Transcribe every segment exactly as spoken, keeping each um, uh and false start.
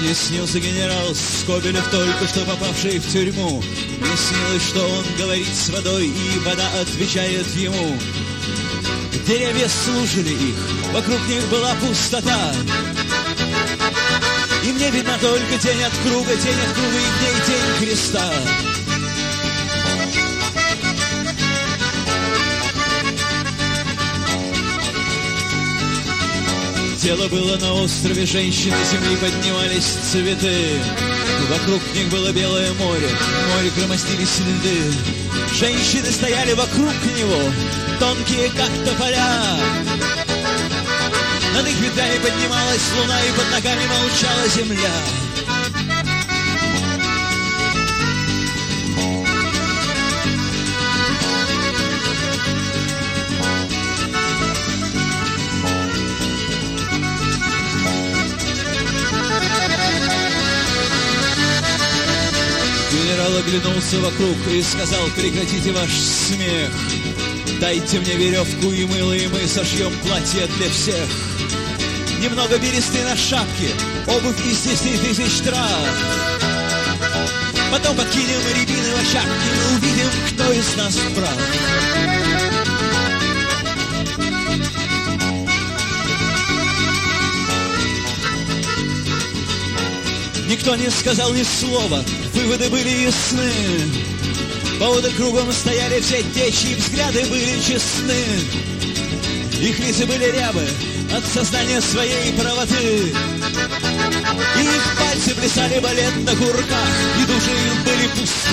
Мне снился генерал Скобелев, только что попавший в тюрьму. Мне снилось, что он говорит с водой, и вода отвечает ему. Деревья слушали их, вокруг них была пустота. И мне видна только тень от круга, тень от круга, и в ней тень креста. Дело было на острове, женщины земли поднимались цветы. Вокруг них было белое море, в море громоздились следы. Женщины стояли вокруг него, тонкие как тополя. Над их ветвями поднималась луна, и под ногами молчала земля. Генерал оглянулся вокруг и сказал: прекратите ваш смех. Дайте мне веревку и мыло, и мы сошьем платье для всех. Немного бересты на шапке, обувь из десяти тысяч трав. Потом подкинем рябины в ошапке, мы увидим, кто из нас прав. Никто не сказал ни слова, выводы были ясны. Поводы кругом стояли все те, чьи взгляды были честны. Их лица были рябы от сознания своей правоты. И их пальцы плясали балет на курках, и души их были пусты.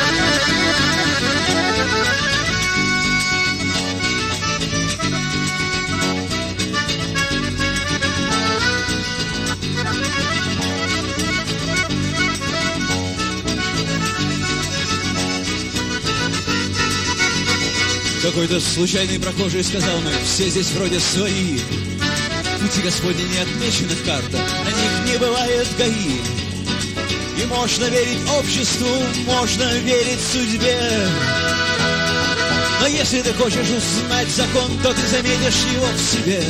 Какой-то случайный прохожий сказал мне: все здесь вроде свои. Пути Господни не отмечены в картах, на них не бывает ГАИ. И можно верить обществу, можно верить судьбе. Но если ты хочешь узнать закон, то ты заметишь его в себе.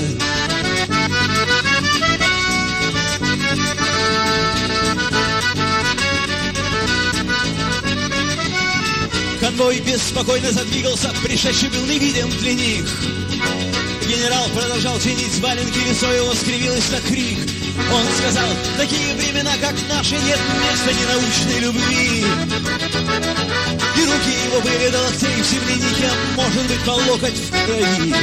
Конвой беспокойно задвигался, пришедший был невидим для них. Генерал продолжал чинить валенки, лицо его скривилось на крик. Он сказал: такие времена, как наши, нет места ненаучной любви. И руки его были до локтей в земле, никем, может быть, по локоть в крови.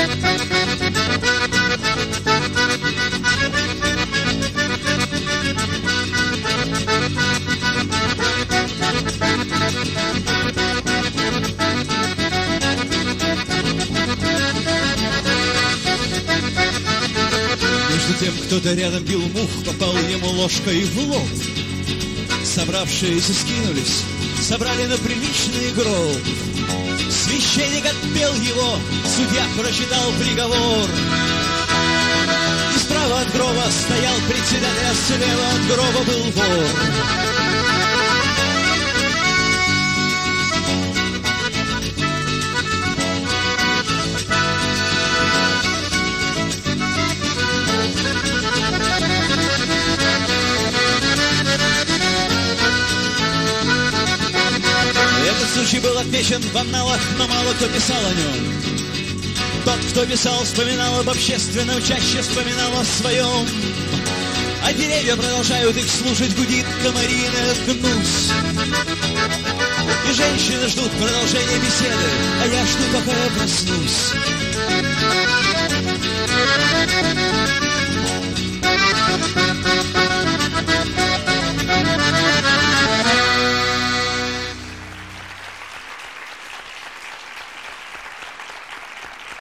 Между тем кто-то рядом бил мух, попал ему ложкой в лоб. Собравшиеся скинулись, собрали на приличный гроб. Священник отпел его, судья прочитал приговор. И справа от гроба стоял председатель, а слева от гроба был вор. Этот случай был отмечен в анналах, но мало кто писал о нем. Тот, кто писал, вспоминал об общественном, чаще вспоминал о своем. А деревья продолжают их слушать, гудит комариная гнусь. И женщины ждут продолжения беседы, а я жду, пока я проснусь.